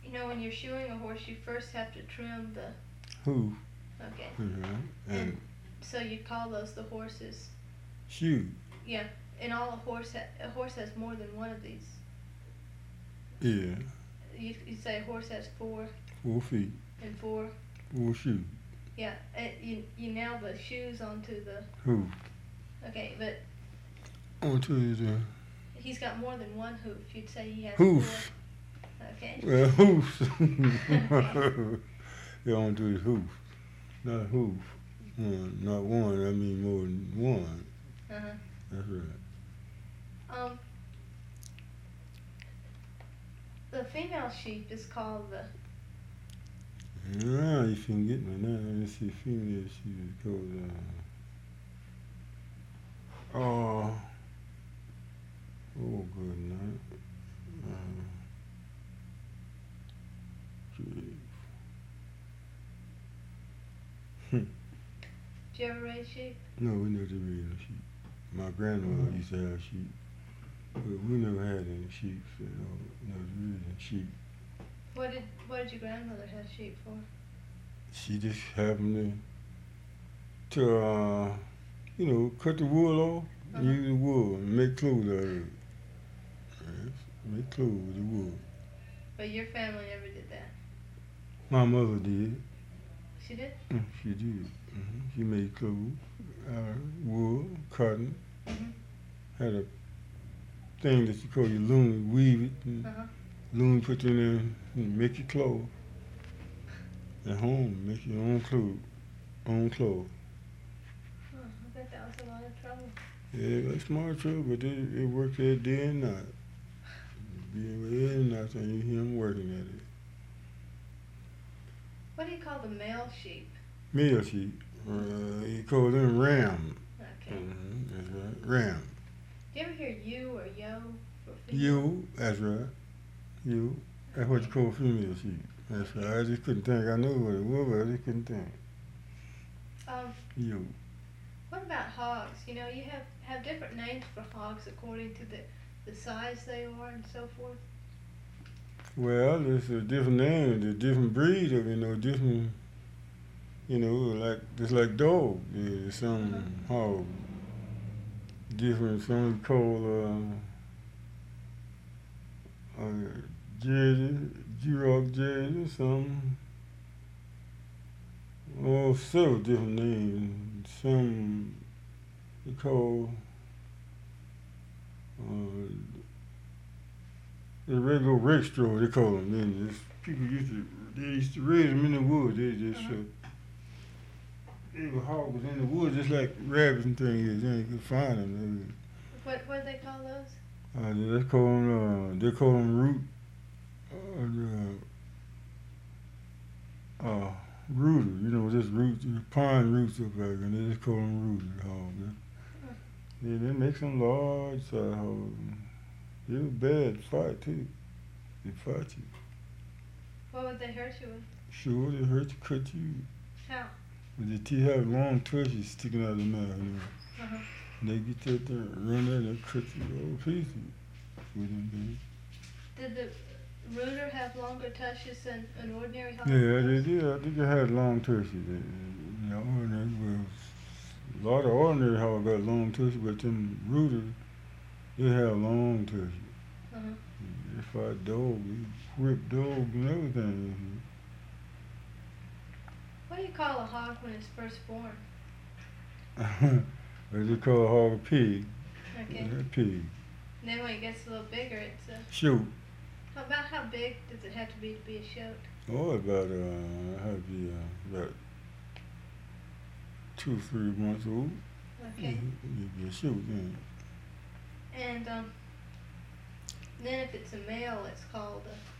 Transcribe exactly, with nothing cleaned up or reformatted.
You know, when you're shoeing a horse, you first have to trim the. Hoof. Okay. Mm-hmm. And, And so you call those the horses. shoe. Yeah, and all a horse ha- a horse has more than one of these. Yeah. You you say a horse has four Four feet. and four. Four shoe. Yeah, uh, you you nail the shoes onto the. Hoof. Okay, but Onto the he's got more than one hoof. You'd say he has hoof. four. Okay. Well, hoofs. Yeah, onto his hoof. Not hoof. One, not one. I mean more than one. Uh huh. That's right. Um. The female sheep is called the. Ah, you can get me now. Let me see. Female sheep is called. Uh, oh. Oh, good night. Uh, gee. Did you ever raise sheep? No, we never raised no sheep. My grandmother used to have sheep, but we never had any sheep. So, you know, never raising sheep. What did What did your grandmother have sheep for? She just happened to, to uh, you know, cut the wool off and Uh-huh. use the wool and make clothes out of it. Yes, make clothes with the wool. But your family never did that. My mother did. She did? Mm, She did. hmm She made clothes out of wool, cotton. Mm-hmm. Had a thing that you call your loom, weave it, and Uh-huh. loom put it in there and make your clothes. At home, make your own clothes, own clothes. Oh, I bet that was a lot of trouble. Yeah, it was smart too, but it, it worked there day and night. Day and night, and you hear him working at it. What do you call the male sheep? Male sheep, uh, you call them ram. Okay. Mm-hmm, that's right, ram. Do you ever hear you or yo for female? You, that's right. You, that's what you call female sheep. That's right. I just couldn't think. I knew what it was, but I just couldn't think. Um, You. what about hogs? You know, you have, have different names for hogs according to the, the size they are and so forth. Well, there's a different name, there's different breed of, you know, different, you know, like, just like dog. There's some hog, different, some we call, uh, uh, Jersey, G-Rock Jersey, some, oh, several different names. Some we call, uh, the regular rake straw, they call them. Then just, people used to, they used to raise them in the woods. They just, Uh-huh. uh, they were hogs in the woods, just like rabbits and things is. Then you could find them. What what do they call those? They, uh, they call them, uh, they call them root, uh, uh, rooter. You know, just roots, pine roots up there, and they just call them rooter hogs. Yeah, they make some large uh, hogs. They were bad fight too. They fight you. What would they hurt you with? Sure, they hurt you, cut you. How? But the teeth have long tushes sticking out of the mouth, you know. Uh-huh. And they get that there, run there, and they cut you all pieces with them Did the rooter have longer tushes than an ordinary hog? things. Yeah, does? they did. I think they had long tushes. They, you know, ordinary, well, a lot of ordinary hogs got long tushes, but them rooters, they have long tushes. Uh-huh. They fight dogs, they whip dogs and everything. What do you call a hog when it's first born? What they call a hog a pig. Okay. A pig. And then when it gets a little bigger, it's a. Shoot. How about how big does it have to be to be a shoat? Oh, about uh, have to be uh, about two, three months old. Okay. Mm-hmm. You'd be a shoot then. And um, then if it's a male, it's called a.